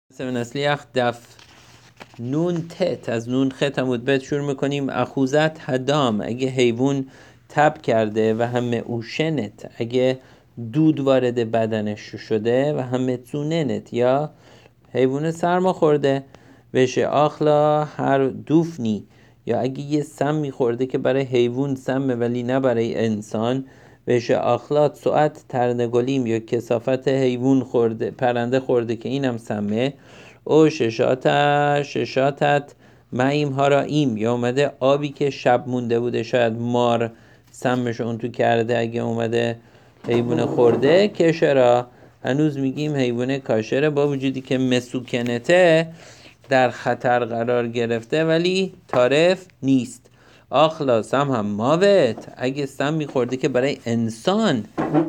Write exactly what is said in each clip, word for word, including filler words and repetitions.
من اصلی اخ دف نون تت از نون خط همود بهت شروع میکنیم. اخوزت هدام اگه حیوان تب کرده و هم اوشنت اگه دود وارد بدنش شده و هم توننت یا حیوان سرما خورده. بشه آخلا هر دوفنی یا اگه یه سم میخورده که برای حیوان سمه ولی نه برای انسان. بشه آخلات ساعت ترنگولیم یا کثافت حیوان خورده پرنده خورده که اینم سمه. او ششات ششاتت معیم ها را ایم یا اومده آبی که شب مونده بوده شاید مار سمش اون تو کرده اگه اومده حیوان خورده کشرا هنوز میگیم حیوان کاشره با وجودی که مسوکنته در خطر قرار گرفته ولی طارف نیست. آخلا سم هم ماوت اگه سم میخورده که برای انسان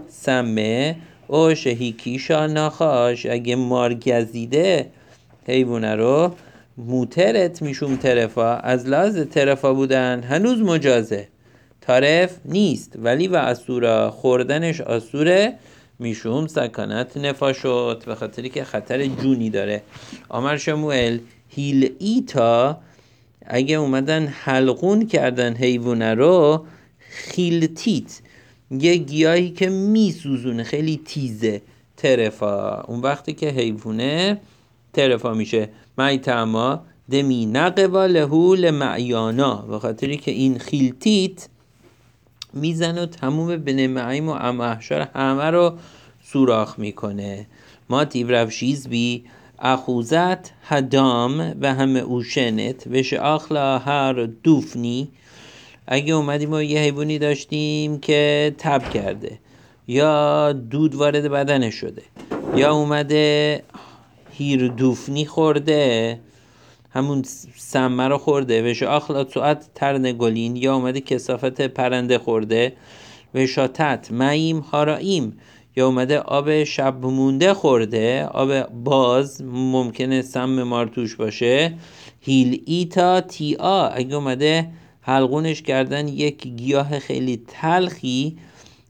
سمه. او شهیکیشا ناخاش اگه مار گزیده حیوانه رو موترت میشوم ترفا از لحاظ ترفا بودن هنوز مجازه طارف نیست ولی و اسورا خوردنش اسوره میشوم سکانت نفا شد به خاطری که خطر جونی داره. آمر شموئل هیل ایتا اگه اومدن حلقون کردن حیوانه رو خیلتیت یه گیاهی که میسوزونه خیلی تیزه ترفا اون وقتی که حیوانه ترفا میشه. میتاما دمی نقوا لهو لمعیانا به خاطری که این خیلتیت میزنه و تموم بن معیم و امحشار همه رو سوراخ میکنه. ما تیورفشیز بی اخوزت هدام و همه اوشنت وش آخلا هر دوفنی اگه اومدیم و یه حیوانی داشتیم که تب کرده یا دود وارد بدنش شده یا اومده هیر دوفنی خورده همون سمه رو خورده وش آخلات ساعت ترنگولین یا اومده کثافت پرنده خورده وشاتت معیم هارائیم یا اومده آب شب مونده خورده آب باز ممکنه سم مار توش باشه. هیل ایتا تی آ اگه اومده حلقونش کردن یک گیاه خیلی تلخی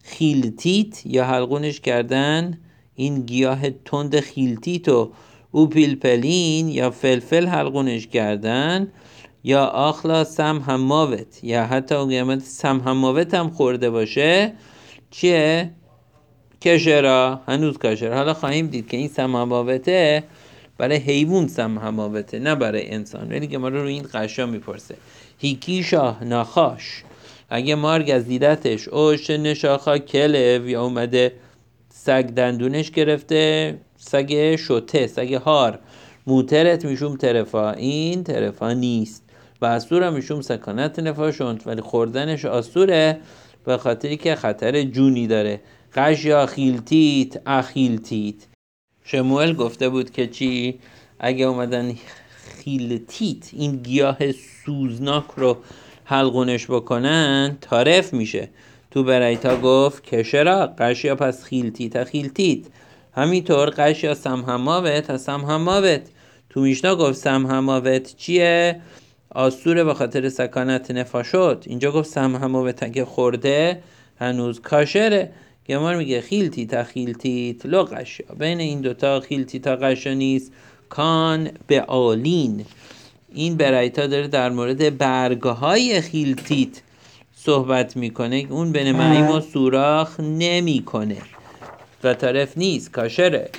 خیلتیت یا حلقونش کردن این گیاه تند خیلتیتو او پیلپلین یا فلفل حلقونش کردن یا آخلا سم هماوت یا حتی اگه سم هماوت هم خورده باشه چیه؟ کشرا هنوز کشرا. حالا خواهیم دید که این سم هماوته برای حیوان سم هماوته نه برای انسان ولی که ما رو رو این قشا میپرسه. هیکیشا ناخاش اگه مار گزیدتش اوش نشاخا کلو یا اومده سگ دندونش گرفته سگ شوته سگ هار موترت میشوم ترفا این ترفا نیست و اسور میشوم سکانت نفا شوند ولی خوردنش اسوره به خاطری که خطر جونی داره. قش یا خیلتیت اخیلتیت شموئل گفته بود که چی اگه اومدن خیلتیت این گیاه سوزناک رو حلقونش بکنن طارف میشه. تو برایتا گفت کشرا قشیا پس خیلتیت خیلتیت همینطور قشیا سمهماوت سمهماوت. تو میشنا گفت سمهماوت چیه؟ آسوره به خاطر سکانت نفا شد. اینجا گفت سمهماوت اگه خورده هنوز کاشره. گمار میگه خیلتیت خیلتیت لو قشیا بین این دوتا خیلتیت قشا نیست کان به آلین. این برایتا داره در مورد برگهای خیلتیت صحبت میکنه اون بین معیم و سوراخ نمیکنه و طرف نیست کاشره.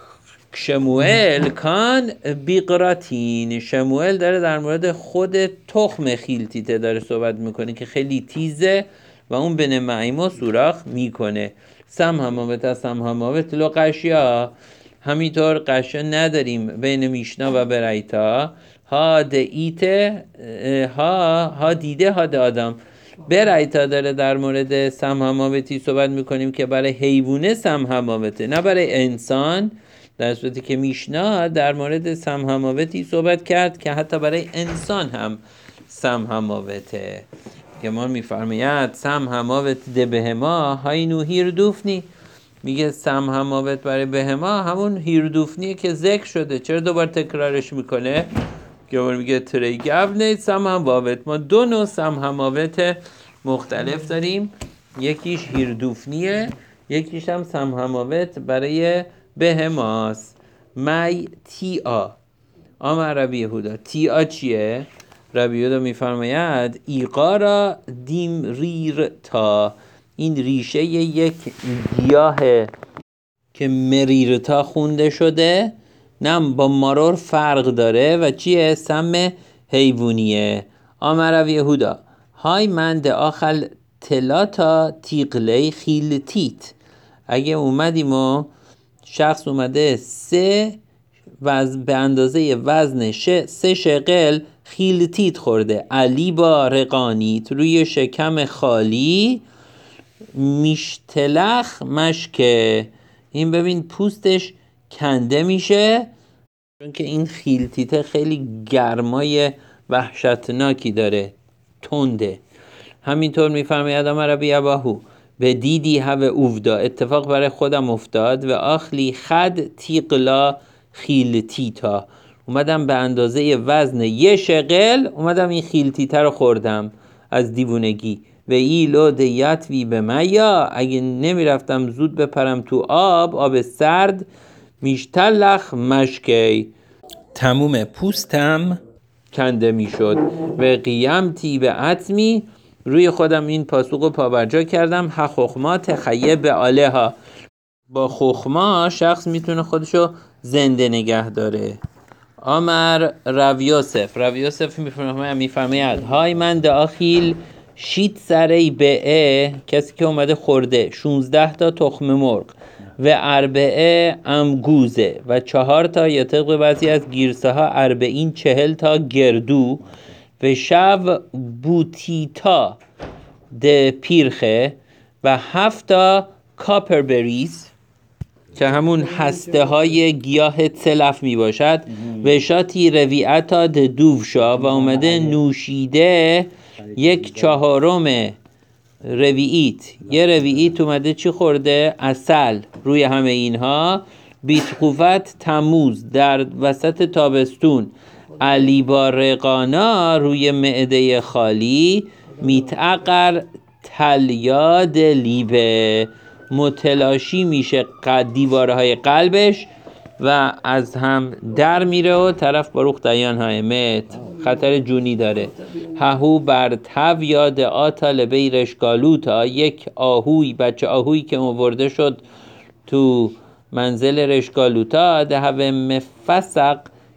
شموئل کان بیقراتین شموئل داره در مورد خود تخم خیلتیته داره صحبت میکنه که خیلی تیزه و اون بین معیم و سوراخ میکنه. سم هماوت سم هماوت لو قشیا همینطور قشا نداریم بین میشنا و برایتا. ها دیته ها ها دیده ها دادم برایتا داره در مورد سم هماوتی صحبت میکنیم که برای حیوانه سم هماوته نه برای انسان در صورتی که میشنا در مورد سم هماوتی صحبت کرد که حتی برای انسان هم سم هماوته. که ما میفرماید سم هماوت ده بهما هاینو هیر دوفنی میگه سم هماوت برای بهما همون هیر دوفنیه که ذکر شده. چرا دوبار تکرارش میکنه؟ که میگه تری گونه سم هماوت ما دو نوع سم هماوت مختلف داریم یکیش هیر دوفنیه یکیش هم سم هماوت برای بهماست. می تی آ. آمر ربی یهودا. تی آ چیه؟ ربی یهودا میفرماید ایقارا دیم ریر تا، این ریشه یک گیاه که مریرتا خونده شده، نم با مارور فرق داره و چیه؟ سم حیوانیه. آمر ربی یهودا های من ده آخل تلاتا تیقلی خیلتیت. اگه اومدیم و شخص اومده سه وزن به اندازه وزن ش... سه شقل خیلتیت خورده، علی با رقانیت روی شکم خالی، میشتلخ مشکه، این ببین پوستش کنده میشه، چون که این خیلتیته خیلی گرمای وحشتناکی داره، تنده. همینطور میفرماید آمر ربی اباهو به دیدی هوه اوفدا، اتفاق برای خودم افتاد، و آخلی خد تیقلا خیلتیتا، اومدم به اندازه وزن یه شقل اومدم این خیلتیته رو خوردم از دیوونگی. و ایلو دیتوی به میا، اگه نمیرفتم زود بپرم تو آب، آب سرد، میشتلخ مشکی، تموم پوستم کنده میشد. و قیمتی به عتمی، روی خودم این پاسوق رو پابرجا کردم، ها خخما تخیه به آلها، با خخما شخص میتونه خودشو زنده نگه داره. آمر رب یوسف، رب یوسف میفرماید های من داخل شیت سری به، کسی که اومده خورده شونزده تا تخم مرغ، و اربعه امگوزه، و چهار تا یا طبق بعضی از گیرسه ها اربعین چهل تا گردو، و شب بوتیتا ده پیرخه، و هفت تا کاپربریز که همون هسته های گیاه تلف می باشد، و شاتی رویعتا ده دوفشا، و اومده نوشیده یک چهارم رویعیت، یه رویعیت اومده چی خورده؟ اصل. روی همه اینها بیتقوفت تموز، در وسط تابستون، علی با رقانا، روی معده خالی، میتعقر تلیاد لیبه، متلاشی میشه دیوارهای قلبش و از هم در میره و طرف باروخ دیان های مت، خطر جونی داره. ههو بر تو یاد آتال بیرش گالوتا، یک آهوی، بچه آهوی که مورده شد تو منزل رشگالوتا، ده هوه مفسق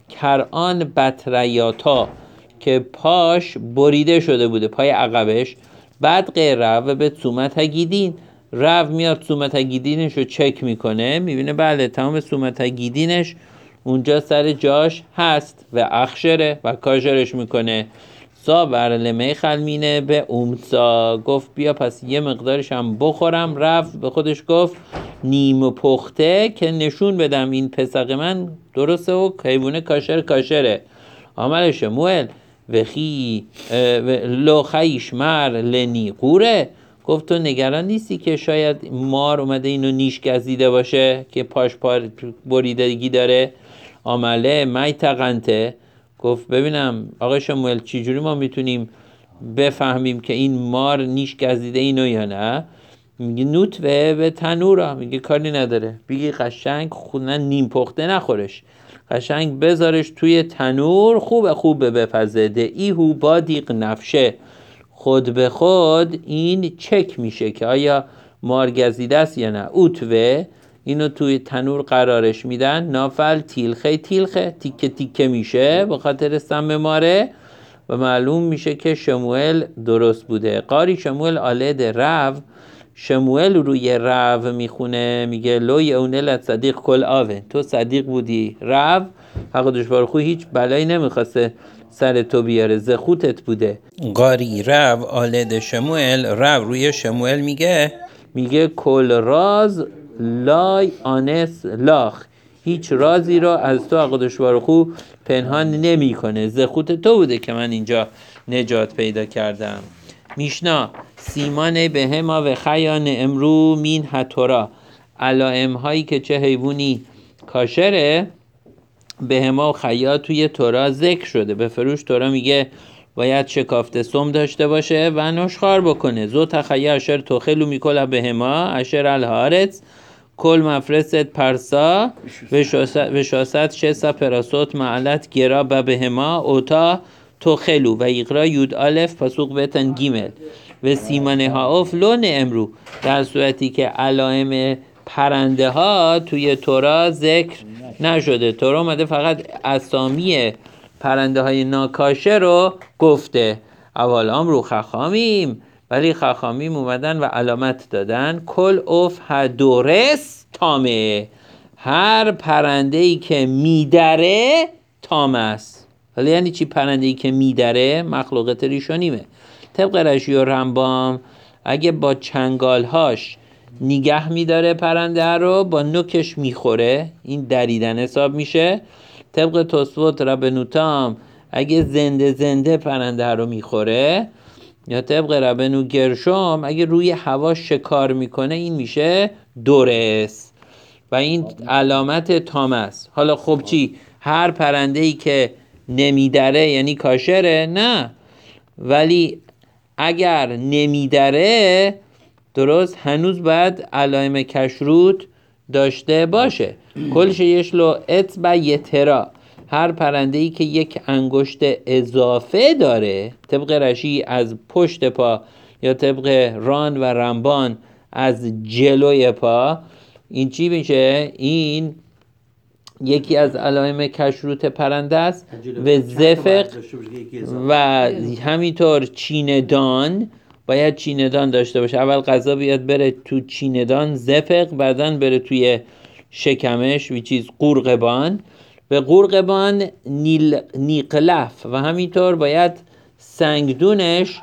کران بطریاتا، که پاش بریده شده بوده، پای عقبش. بعد غیره و به سومت هگیدین، رو میاد سومت هگیدینش رو چک میکنه، میبینه بله تمام سومت هگیدینش اونجا سر جاش هست، و اخشره و کاجرش میکنه. سا برلمه خلمینه به اومسا، گفت بیا پس یه مقدارش هم بخورم. رفت به خودش گفت نیم پخته که نشون بدم این پسق من درسته و حیوانه کاشر کاشره. آمر شموئل وخی لو خیش مر لنی قوره، گفت تو نگران نیستی که شاید مار اومده اینو نیش گزیده باشه که پاش پار بریدگی داره؟ عمله می تقنته، گفت ببینم آقای شموئل چجوری ما میتونیم بفهمیم که این مار نیش گزیده اینو یا نه؟ میگه نوتوه به تنورا، میگه کاری نداره، بگی قشنگ خودن نیم پخته نخورش، قشنگ بذارش توی تنور، خوب خوب بپزه. ده ایهو با دیق نفشه، خود به خود این چک میشه که آیا مار گزیده است یا نه. اوتوه، اینو توی تنور قرارش میدن، نافل تیلخه تیلخه، تیکه تیکه میشه به خاطر سم ماره، و معلوم میشه که شموئل درست بوده. قاری شموئل آلد رو، شموئل روی رو میخونه، میگه لوی اونلت صدیق کل آوه، تو صدیق بودی رو، حق دشوار هیچ بلایی نمیخواسته سر تو بیاره، زخوتت بوده. قاری رو آلد شموئل، رو روی شموئل میگه میگه کل راز لای آنس لاخ، هیچ رازی رو از تو حق دشوار خو پنهان نمی کنه، زخوت تو بوده که من اینجا نجات پیدا کردم. میشنا سیمان به هما و خیان امرو مین هتورا، علائم هایی که چه حیوانی کاشره به هما و خیا توی تورا ذکر شده. به فروش تورا میگه باید شکافته سم داشته باشه و نشخار بکنه. زو تخیه اشر توخلو میکلا به هما اشر الهارت، کل مفرست پرسا و شاست شسا پراسوت معلت گرا بهما اوتا تو خلو و ایقرا یود آلف پاسوق بتن گیمل و سیمانه ها اف لون امرو، در صورتی که علائم پرنده ها توی تورا ذکر نشده. تورا اومده فقط اسامی پرنده های ناکاشه رو گفته. اول امرو خخامیم، ولی خخامیم اومدن و علامت دادن کل اف هدورس تامه، هر پرنده‌ای که میدره تام است. ولی یعنی چی پرنده‌ای که میدره؟ مخلوقات ریشونیمه. طبق رشی و رمبام اگه با چنگالهاش نگه میداره پرنده رو، با نوکش میخوره، این دریدن حساب میشه. طبق توسوت ربنوتام اگه زنده زنده پرنده رو میخوره، یا طبق ربنو گرشم اگه روی هوا شکار میکنه، این میشه دورس و این علامت تام است. حالا خب چی؟ هر پرنده‌ای که نمیدره یعنی کاشره؟ نه، ولی اگر نمیدره درست هنوز باید علائم کشروت داشته باشه. کلش یشلو اتبع یترا، هر پرنده‌ای که یک انگشت اضافه داره، طبق رشی از پشت پا یا طبق ران و رمبان از جلوی پا، این چی میشه؟ این یکی از علائم کشروت پرنده است. و زفق و همینطور چیندان، باید چیندان داشته باشه. اول غذا بیاد بره تو چیندان زفق، بعدن بره توی شکمش وی چیز قورقبان، به قورقبان نیل نیقلف و همینطور باید سنگدونش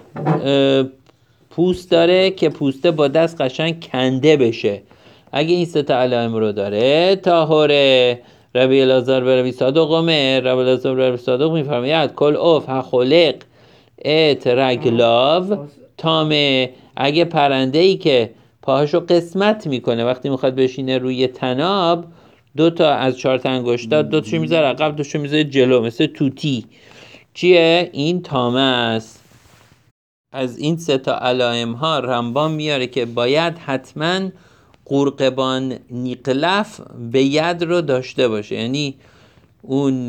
پوست داره که پوسته با دست قشنگ کنده بشه. اگه این سه تا علائم رو داره طاهره. ربی الازار به ربی صادق اومه، ربی الازار به ربی صادق میفرماید کل اوف هخلق ات رگلاو تامه، اگه پرنده ای که پاهاشو قسمت میکنه وقتی میخواد بشینه روی تناب، دو تا از چهار تا انگشتا دو تاشو میذاره عقب، دو تاشو میذاره جلو، مثل توتی، چیه؟ این تامه است. از این سه تا علائم ها رمبان میاره که باید حتما قورقبان نیقلف به ید رو داشته باشه، یعنی اون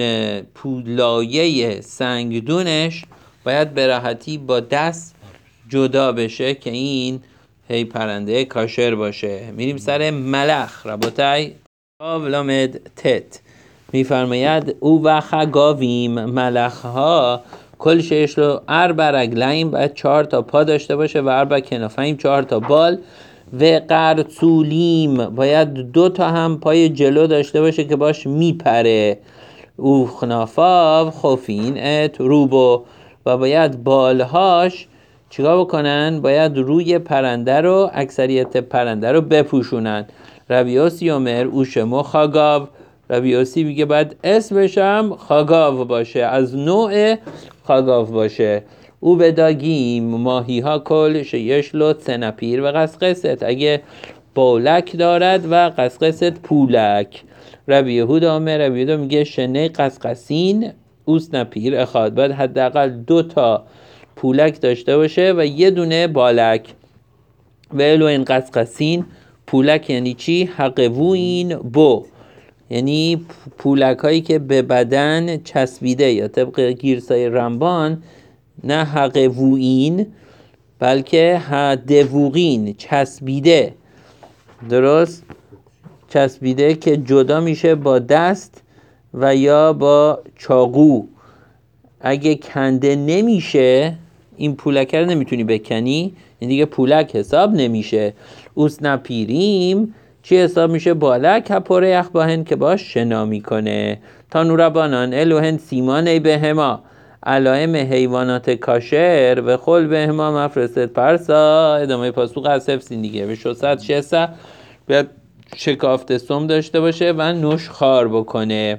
پولایه سنگدونش باید به راحتی با دست جدا بشه که این هی پرنده کاشر باشه. میریم سر ملخ. رباطای آولامد تت میفرماید او وخ گاویم، ملخ ها کل شش رو اربع رگلیم، باید چهار تا پا داشته باشه و اربع کنافیم، چهار تا بال، و قرصولیم باید دو تا هم پای جلو داشته باشه که باش میپره. او خنافاو خوفین ات روبو، و باید بالهاش چیکار بکنن؟ باید روی پرنده رو، اکثریت پرنده رو بپوشونن. ربیوسی عمر او شمو خاگاو، ربیوسی میگه باید اسمش هم خاگاو باشه، از نوع خاگاو باشه. او بداگیم ماهی ها کل شیشلوت سنپیر و قسقست، اگه بولک دارد و قسقست پولک. ربی یهودا عمر، ربی یهودا میگه شنه قسقسین اوست نپیر اخاد، باید حداقل دو تا پولک داشته باشه و یه دونه بالک. و الو این قسقسین، پولک یعنی چی؟ حقوین بو، یعنی پولک هایی که به بدن چسبیده، یا طبق گیرسای رمبان نه حقوین بلکه دووقین، چسبیده، درست؟ چسبیده که جدا میشه با دست و یا با چاقو. اگه کنده نمیشه این پولکه رو نمیتونی بکنی، این دیگه پولک حساب نمیشه. اوس نپیریم چی حساب میشه؟ بالک هپوره یخباهن که باش شنا میکنه. تا نوربانان الوهن سیمانه به هما، علائم حیوانات کاشر و خل به هما مفرست پرسا. ادامه پاسوق از حفظین دیگه. به شصت شسته باید شکافت سم داشته باشه و نوش خار بکنه.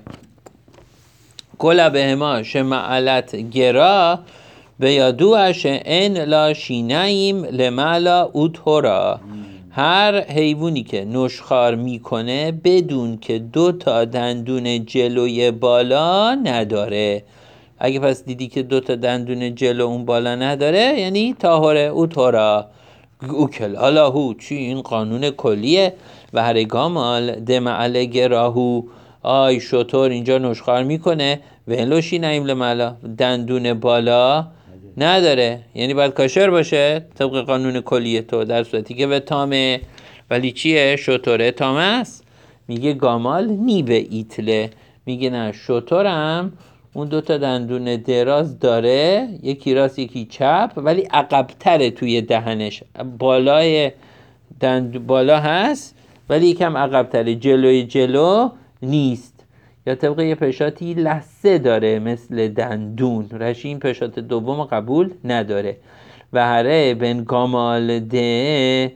کل به هما شمعلت گرا به یادوش ان لا شینایم لملا اوتورا، هر حیوانی که نشخوار میکنه بدون که دو تا دندون جلوی بالا نداره. اگه پس دیدی که دو تا دندون جلو اون بالا نداره یعنی طاهره اوتورا. اوکل آلاهو چی این قانون کلیه و هر گامال دمعله گراهو آی شطور اینجا نشخار میکنه و هلوشی نیم لملا دندون بالا نداره، یعنی باید کاشر باشه طبق قانون کلیه تو، در صورتی که به تامه. ولی چیه؟ شطوره تامه است. میگه گامال نی به ایتله، میگه نه شطورم اون دوتا دندون دراز داره، یکی راست یکی چپ، ولی عقب‌تره توی دهنش، بالای دند بالا هست ولی یکم عقب‌تره، جلوی جلو نیست. یا طبق یه پشاتی لثه داره مثل دندون، رشی این پشات دوم قبول نداره. و هره بن گامال ده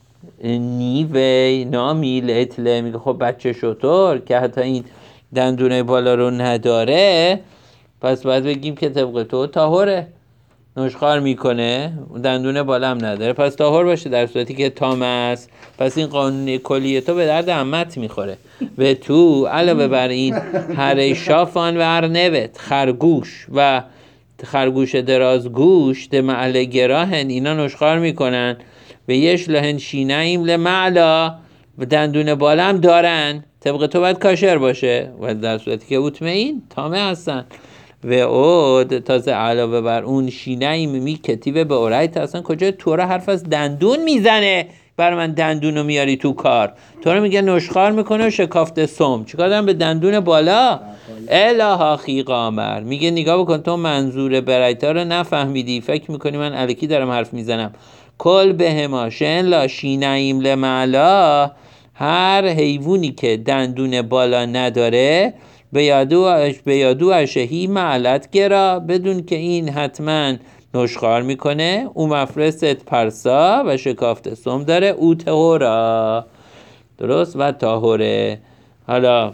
نیوی نامیل اتله، میگه خب بچه شطور که حتی این دندونه بالا رو نداره، پس باید بگیم که طبق تو تاهره، نشخار میکنه، دندونه بالا هم نداره، پس تاهر باشه، در صورتی که تام است. پس این قانون کلیه تو به درد عمت میخوره. و تو علاوه بر این هر شافان و ارنوت خرگوش و خرگوش درازگوش ده معله گراهن، اینا نشخار میکنن و یش لهن شینایم لمعلا و دندون بالا هم دارن، طبق تو باید کاشر باشه و در صورتی که اوتمین تامه هستن. و اود تازه علاوه بر اون شینایم می کتیبه به اورایت هستن. کجا تو را حرف از دندون میزنه بر من دندون رو میاری تو کار؟ تو رو میگه نشخار میکنه و شکافت سم، چیکار دارم به دندون بالا؟ الها خی قامر، میگه نگاه بکن تو منظور برایتا رو نفهمیدی، فکر میکنی من الکی دارم حرف میزنم. کل به هما شن لا شینایم لمعلا، هر حیوانی که دندون بالا نداره به یادو به یادو اشهی معلت گرا، بدون که این حتما نشخار میکنه، او مفرست پرسا و شکافت سم داره، او تهورا درست و تاهوره. حالا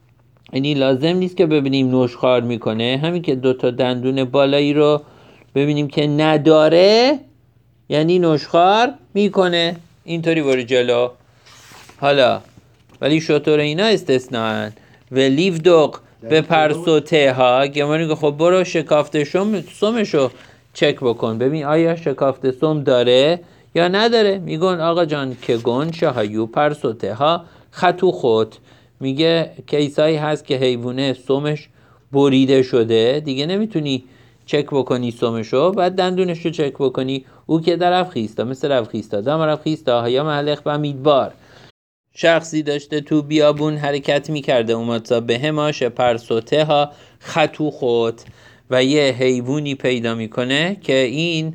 اینی لازم نیست که ببینیم نشخار میکنه، همین که دوتا دندون بالایی رو ببینیم که نداره یعنی نشخار میکنه. اینطوری برو جلو. حالا ولی شطور اینا استثناءن و لیفدوق به پرسوته ها، گمانی که خب برو شکافت سمشو چک بکن ببین آیا شکافت سم داره یا نداره. میگن آقا جان که گن شهایو پرسوته ها خطو خود، میگه کیسایی هست که حیوانه سمش بریده شده دیگه نمیتونی چک بکنی سمشو، بعد دندونشو چک بکنی، او که در افخیستا مثل افخیستا دام افخیستا ها یا محلق و میدبار، شخصی داشته تو بیابون حرکت میکرده اومد تا به هماش پرسوته ها خطو خود و یه حیوانی پیدا میکنه که این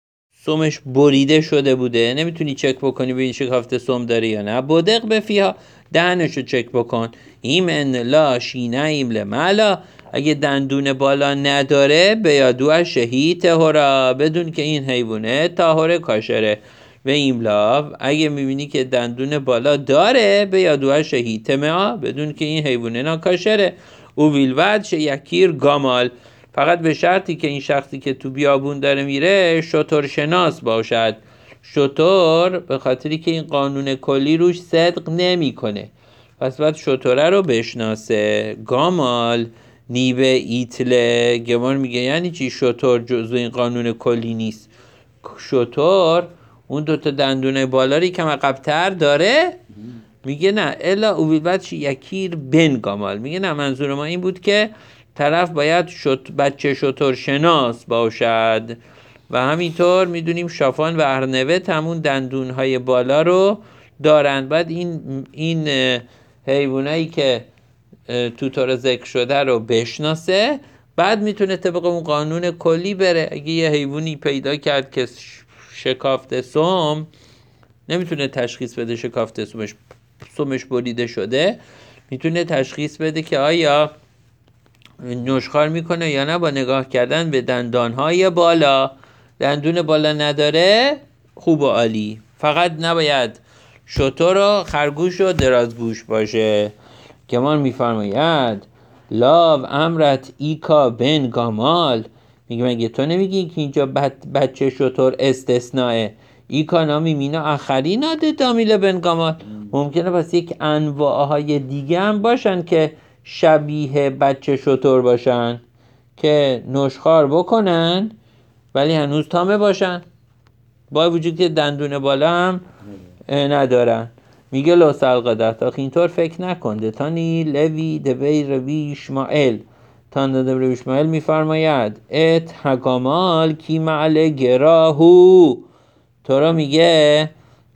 سمش بریده شده بوده، نمیتونی چک بکنی ببین شکافت سم داره یا نه، بودق بفیها دهنشو چک بکن. ایمن لا شینایم لمعلا، اگه دندون بالا نداره به یادو شهی تهورا، بدون که این حیوانه تاهره کاشره. و ایملاو اگه میبینی که دندون بالا داره به یادو شهی تمعا، بدون که این حیوانه ناکاشره. او ویلود شه یکیر گامال، فقط به شرطی که این شخصی که تو بیابون داره میره شطور شناس باشد. شطور به خاطری که این قانون کلی روش صدق نمیکنه، پس باید شطوره رو بشناسه. گامال نیوه ایتله، گمان میگه یعنی چی شطور جزو این قانون کلی نیست؟ شطور اون دوتا دندونه بالاری که عقب‌تر داره، میگه نه الا اویلبت یکیر بن گامال، میگه نه منظور ما این بود که طرف باید شط... بچه شطور شناس باشد. و همینطور میدونیم شافان و ارنوت همون دندونهای بالا رو دارند. بعد این این حیوانایی که تو طور ذکر شده رو بشناسه، بعد میتونه طبق اون قانون کلی بره. اگه یه حیوانی پیدا کرد که شکافت سم، نمیتونه تشخیص بده شکافت سمش سمش بریده شده، میتونه تشخیص بده که آیا نشخوار میکنه یا نه با نگاه کردن به دندانهای بالا. دندون بالا نداره خوب و عالی، فقط نباید شتر و خرگوش و درازگوش باشه. گمان میفرماید لاو امرت ایکا بن گامال، میگه مگه تو نمیگی که اینجا بچه شتر استثناء ایکا نامی مینا آخری ناده دامیل بن گامال؟ ممکنه پس یک انواع های دیگه هم باشن که شبیه بچه شتر باشن که نشخوار بکنن ولی هنوز تامه باشن. با وجود که دندون بالا هم ندارن. میگه لو سلقدت آخه اینطور فکر نکن. دتانی لوی دوی روی اشماعیل تان روی اشماعیل میفرماید ات حکامال کی معل گراهو. تورا میگه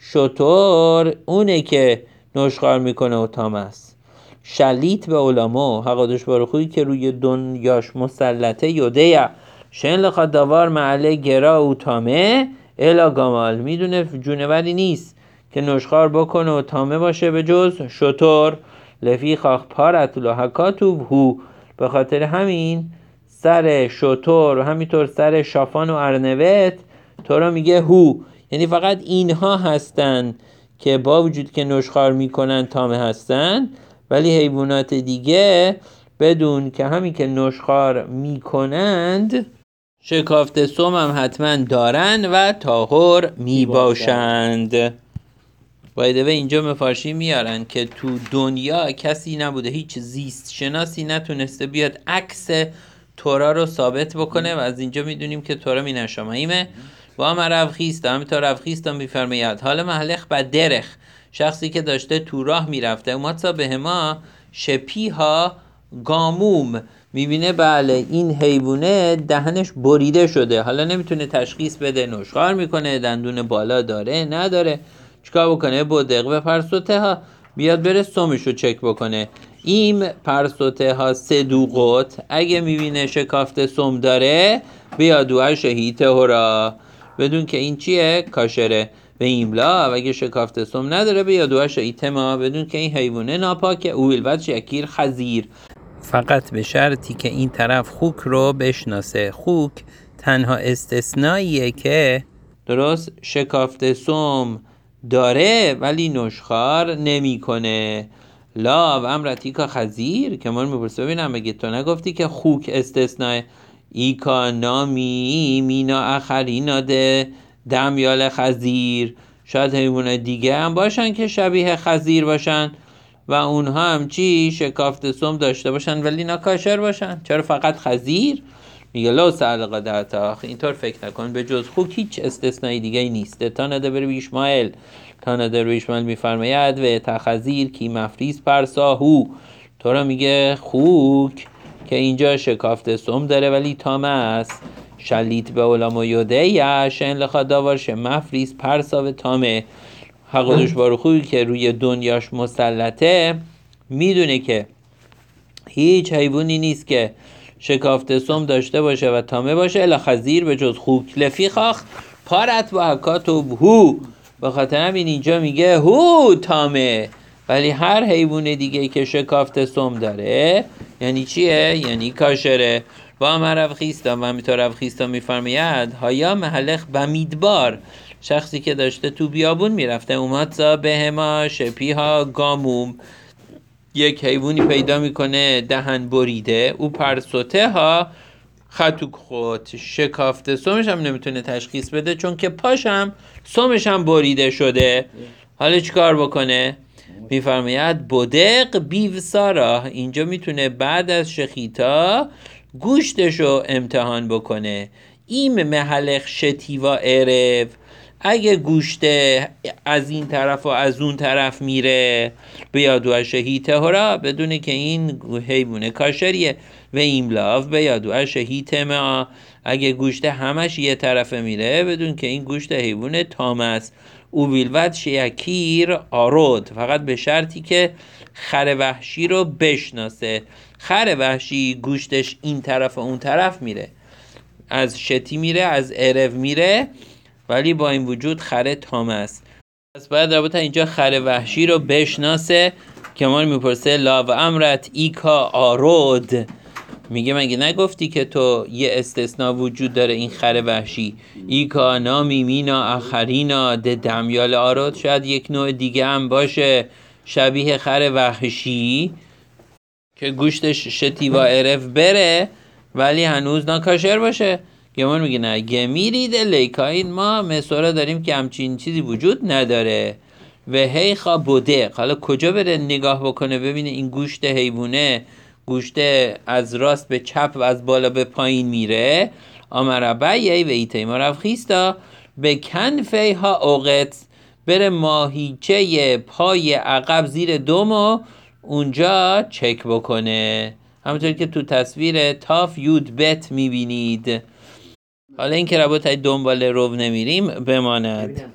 شطور اونه که نشخار میکنه و تامس. شلیت به علمو حقادش بارخوی که روی دنیاش مسلطه یوده شن لخواد داوار معله گرا و تامه الا گامال. میدونه جونوری نیست که نشخار بکنه و تامه باشه به جز شطور. لفی خاخ پارت لحکاتو هو. به خاطر همین سر شطور و همینطور سر شافان و ارنوت تورا میگه هو، یعنی فقط اینها هستن که با وجود که نشخوار میکنن تامه هستن، ولی حیوانات دیگه بدون که همین که نشخوار میکنند شکافت سم هم حتما دارن و طاهر میباشند. بایده به اینجا مفارشی میارن که تو دنیا کسی نبوده، هیچ زیست شناسی نتونسته بیاد عکس تورا رو ثابت بکنه و از اینجا میدونیم که تورا می نشامایمه و هم رفخیست هم تا رفخیست هم بیفرمیاد حالا محلخ با درخ، شخصی که داشته تو راه میرفته اومد به ما شپی ها گاموم، میبینه بله این حیوانه دهنش بریده شده، حالا نمیتونه تشخیص بده نشخوار میکنه دندون بالا داره نداره، چیکار بکنه؟ بودق به پرسوته ها بیاد بره سمشو چک بکنه. این پرسوته ها صدوقات اگه میبینه شکافت سم داره بیاد و شهیت هورا بدون که این چیه؟ کاشره. به ایملا و اگه شکافت سم نداره بیاد و شهیت ما بدون که این حیوانه ناپاکه. اویلوت شکیر خزیر، فقط به شرطی که این طرف خوک رو بشناسه. خوک تنها استثنائیه که درست شکافت سم داره ولی نشخوار نمی کنه. لا و امرتیکا خزیر که من میپرسه ببینم بگه تو نگفتی که خوک استثناء ایکا نامی مینا اخرینا ده دمیال خزیر، شاید حیوان دیگه هم باشن که شبیه خزیر باشن و اونها هم چی شکافت سم داشته باشن ولی ناکاشر باشن، چرا فقط خزیر؟ میگه لو سرقه دهتا اینطور فکر نکن، به جز خوک هیچ استثنایی دیگه ای نیست. تا نده بر بیشمایل تا نده بر بیشمایل میفرماید و تخزیر کی مفریز پرساهو. تو را میگه خوک که اینجا شکافت سم داره ولی تامه است. شلیت به علما یوده یا شن لخواد داورشه مفریز پرسا و تامه. حقودش بارو خوی که روی دنیاش مسلطه میدونه که هیچ حیوانی نیست که شکافت سم داشته باشه و تامه باشه الا خزیر به جز خوک. لفی خاخ پارت و حکاتو هو، به خاطر همین اینجا میگه هو تامه، ولی هر حیوان دیگه که شکافت سم داره یعنی چیه؟ یعنی کاشره. با هم رفخیستا و همینطور رفخیستا میفرمید هایا محلخ بمیدبار، شخصی که داشته تو بیابون میرفته اومد به هما شپی ها گاموم، یک حیوانی پیدا میکنه دهن بریده او پرسوته ها خطوک خود، شکافت سمش هم نمیتونه تشخیص بده چون که پاشم سمش هم بریده شده. حالا چیکار بکنه؟ میفرماید بودق بیوسارا، اینجا میتونه بعد از شخیتا گوشتشو امتحان بکنه. این محلخ شتی و عرف، اگه گوشت از این طرف و از اون طرف میره بیاد و شهیت هورا بدونه که این حیوان کاشریه. و ایملاف بیاد و شهیت ما، اگه گوشت همش یه طرف میره بدون که این گوشت حیوان تامه است. او ویلوت شیکیر آرود، فقط به شرطی که خر وحشی رو بشناسه. خر وحشی گوشتش این طرف و اون طرف میره، از شتی میره از عرف میره، ولی با این وجود خر تامه است. پس باید رابطه اینجا خر وحشی رو بشناسه که ما میپرسه لا و امرت ایکا آرود، میگه مگه نگفتی که تو یه استثناء وجود داره این خر وحشی ایکا نامی مینا اخرینا ده دمیال آرود، شاید یک نوع دیگه هم باشه شبیه خر وحشی که گوشتش شتی و عرف بره ولی هنوز ناکاشر باشه. گمان میگه نه گمیرید لیکاین ما مسوره داریم که همچین چیزی وجود نداره. و هی خواه بوده، حالا کجا بره نگاه بکنه ببینه این گوشت حیوانه گوشت از راست به چپ و از بالا به پایین میره. آمرابه یهی و ایتای ما رفخیستا، به کنفی ها اوقت، بره ماهیچه پای عقب زیر دومو اونجا چک بکنه، همونطور که تو تصویر تاف یود بت میبینید. حالا این که ربط دنبال رو نمیریم بماند.